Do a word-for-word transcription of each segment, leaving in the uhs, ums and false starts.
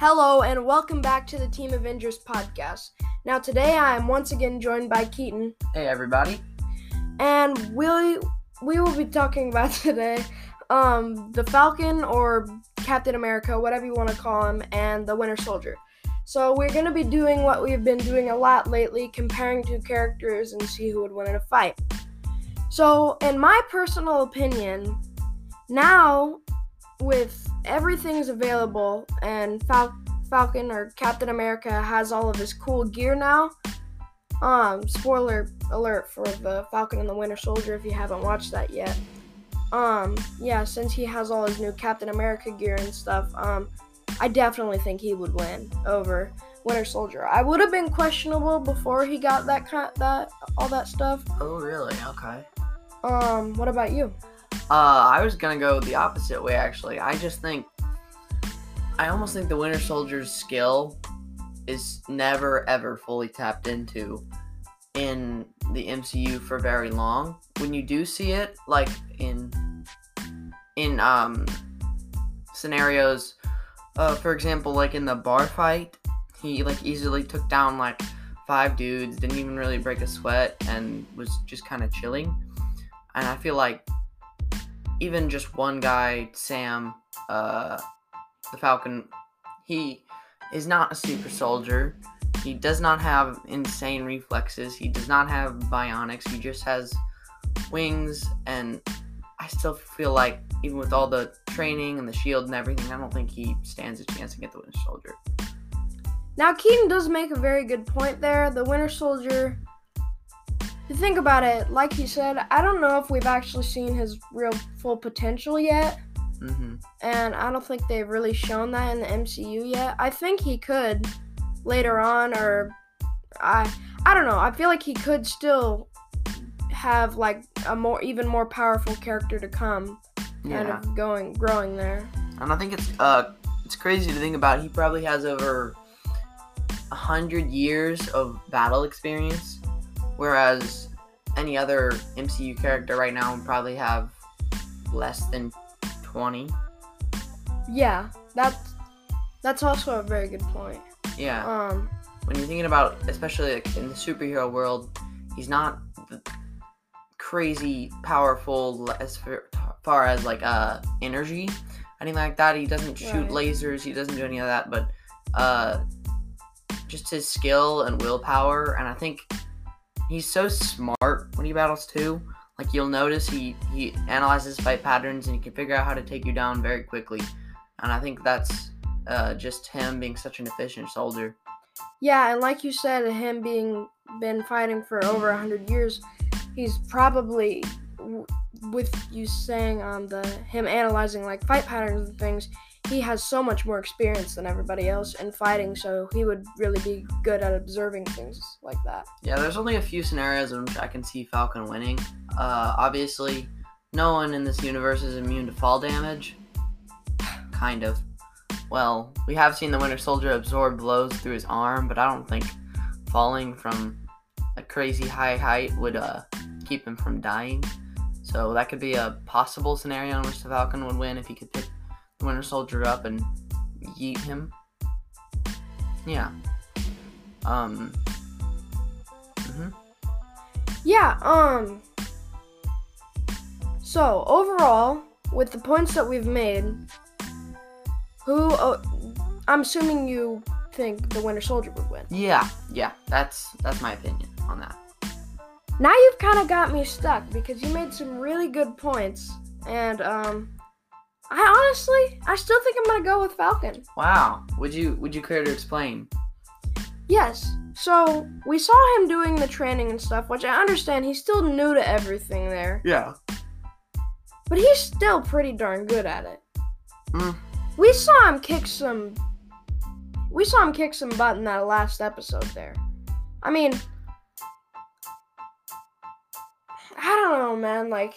Hello and welcome back to the Team Avengers podcast. Now today I am once again joined by Keaton. Hey everybody. And we we will be talking about today um, the Falcon or Captain America, whatever you want to call him, and the Winter Soldier. So we're going to be doing what we've been doing a lot lately, comparing two characters and see who would win in a fight. So in my personal opinion, now with everything's available and Fal- Falcon or Captain America has all of his cool gear now. Um, spoiler alert for the Falcon and the Winter Soldier if you haven't watched that yet. Um, yeah, since he has all his new Captain America gear and stuff, um, I definitely think he would win over Winter Soldier. I would have been questionable before he got that kind, that all that stuff. Oh, really? Okay. Um, what about you? Uh, I was gonna go the opposite way, actually. I just think, I almost think the Winter Soldier's skill is never, ever fully tapped into in the M C U for very long. When you do see it, like, in, in, um, scenarios, uh, for example, like in the bar fight, he, like, easily took down, like, five dudes, didn't even really break a sweat, and was just kind of chilling. And I feel like even just one guy, Sam, uh, the Falcon, he is not a super soldier. He does not have insane reflexes. He does not have bionics. He just has wings, and I still feel like even with all the training and the shield and everything, I don't think he stands a chance against the Winter Soldier. Now, Keaton does make a very good point there. The Winter Soldier, to think about it, like he said, I don't know if we've actually seen his real full potential yet. Mm-hmm. And I don't think they've really shown that in the M C U yet. I think he could later on, or I I don't know. I feel like he could still have like a more even more powerful character to come, kind Yeah. of going growing there. And I think it's uh it's crazy to think about. He probably has over a hundred years of battle experience, whereas any other M C U character right now would probably have less than twenty. Yeah, that's that's also a very good point. Yeah. Um, When you're thinking about, especially like in the superhero world, he's not the crazy powerful as far as like uh energy, anything like that. He doesn't shoot Right. lasers. He doesn't do any of that. But uh, just his skill and willpower, and I think he's so smart when he battles too. Like, you'll notice he, he analyzes fight patterns and he can figure out how to take you down very quickly. And I think that's uh, just him being such an efficient soldier. yeah, and like you said, him being been fighting for over a hundred years, he's probably w- with you saying um the him analyzing like fight patterns and things. He has so much more experience than everybody else in fighting, so he would really be good at observing things like that. Yeah, there's only a few scenarios in which I can see Falcon winning. Uh, obviously, no one in this universe is immune to fall damage. Kind of. Well, we have seen the Winter Soldier absorb blows through his arm, but I don't think falling from a crazy high height would uh, keep him from dying. So that could be a possible scenario in which the Falcon would win if he could pick the Winter Soldier up and yeet him. Yeah. Um. Mm-hmm. Yeah, um so overall, with the points that we've made, who uh, I'm assuming you think the Winter Soldier would win. Yeah, yeah, that's that's my opinion on that. Now you've kind of got me stuck because you made some really good points, and um I honestly, I still think I'm gonna go with Falcon. Wow. Would you would you care to explain? Yes. So we saw him doing the training and stuff, which I understand he's still new to everything there, Yeah. but he's still pretty darn good at it. Mm. We saw him kick some. We saw him kick some butt in that last episode there. I mean, I don't know, man. Like,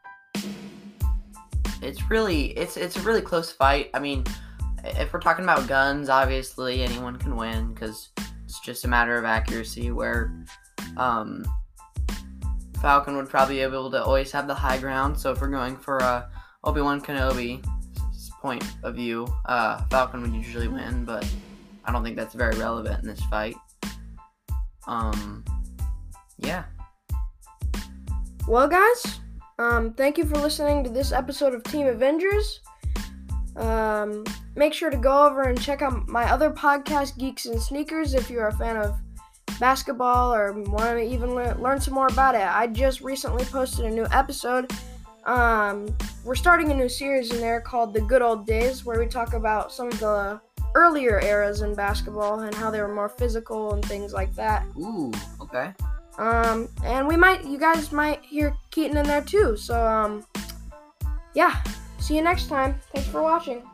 It's really it's it's a really close fight. I mean, if we're talking about guns, obviously anyone can win because it's just a matter of accuracy. Where um, Falcon would probably be able to always have the high ground. So if we're going for uh, Obi-Wan Kenobi, point of view, uh, Falcon would usually win, but I don't think that's very relevant in this fight. Um, yeah. Well, guys, um, thank you for listening to this episode of Team Avengers. Um, make sure to go over and check out my other podcast, Geeks and Sneakers, if you're a fan of basketball or want to even le- learn some more about it. I just recently posted a new episode. Um, we're starting a new series in there called The Good Old Days, where we talk about some of the earlier eras in basketball and how they were more physical and things like that. Ooh, okay. Um, and we might, you guys might hear Keaton in there too. So, um, yeah. See you next time. Thanks for watching.